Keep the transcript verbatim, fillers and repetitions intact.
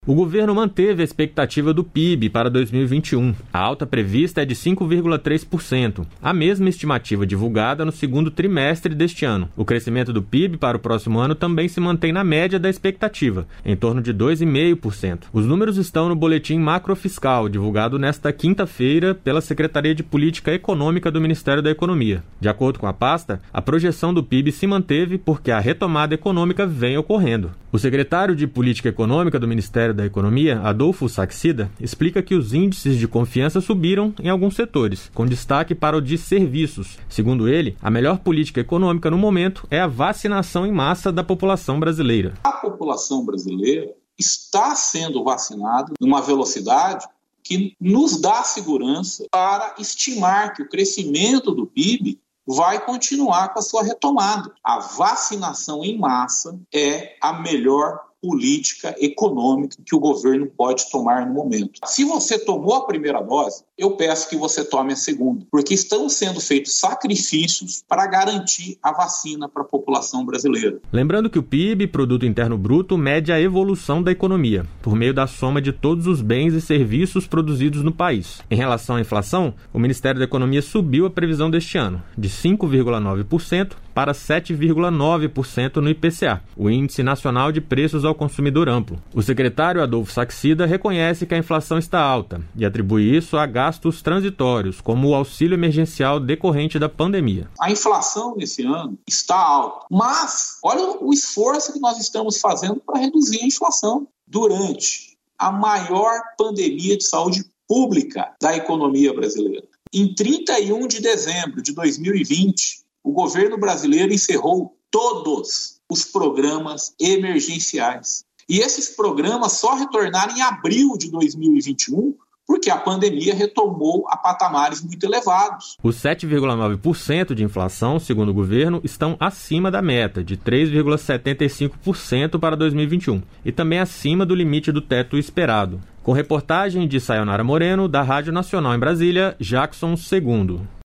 O governo manteve a expectativa do P I B para dois mil e vinte e um. A alta prevista é de cinco vírgula três por cento, a mesma estimativa divulgada no segundo trimestre deste ano. O crescimento do P I B para o próximo ano também se mantém na média da expectativa, em torno de dois vírgula cinco por cento. Os números estão no boletim macrofiscal, divulgado nesta quinta-feira pela Secretaria de Política Econômica do Ministério da Economia. De acordo com a pasta, a projeção do P I B se manteve porque a retomada econômica vem ocorrendo. O secretário de Política Econômica do Ministério da Economia, Adolfo Saxida, explica que os índices de confiança subiram em alguns setores, com destaque para o de serviços. Segundo ele, a melhor política econômica no momento é a vacinação em massa da população brasileira. A população brasileira está sendo vacinada numa velocidade que nos dá segurança para estimar que o crescimento do P I B vai continuar com a sua retomada. A vacinação em massa é a melhor política econômica que o governo pode tomar no momento. Se você tomou a primeira dose, eu peço que você tome a segunda, porque estão sendo feitos sacrifícios para garantir a vacina para a população brasileira. Lembrando que o P I B, Produto Interno Bruto, mede a evolução da economia, por meio da soma de todos os bens e serviços produzidos no país. Em relação à inflação, o Ministério da Economia subiu a previsão deste ano, de cinco vírgula nove por cento para sete vírgula nove por cento no I P C A, o Índice Nacional de Preços ao Consumidor Amplo. O secretário Adolfo Saxida reconhece que a inflação está alta e atribui isso a gastos transitórios, como o auxílio emergencial decorrente da pandemia. A inflação nesse ano está alta, mas olha o esforço que nós estamos fazendo para reduzir a inflação durante a maior pandemia de saúde pública da economia brasileira. Em trinta e um de dezembro de dois mil e vinte, o governo brasileiro encerrou todos os programas emergenciais. E esses programas só retornaram em abril de dois mil e vinte e um, porque a pandemia retomou a patamares muito elevados. Os sete vírgula nove por cento de inflação, segundo o governo, estão acima da meta, de três vírgula setenta e cinco por cento para dois mil e vinte e um, e também acima do limite do teto esperado. Com reportagem de Sayonara Moreno, da Rádio Nacional em Brasília, Jackson Segundo.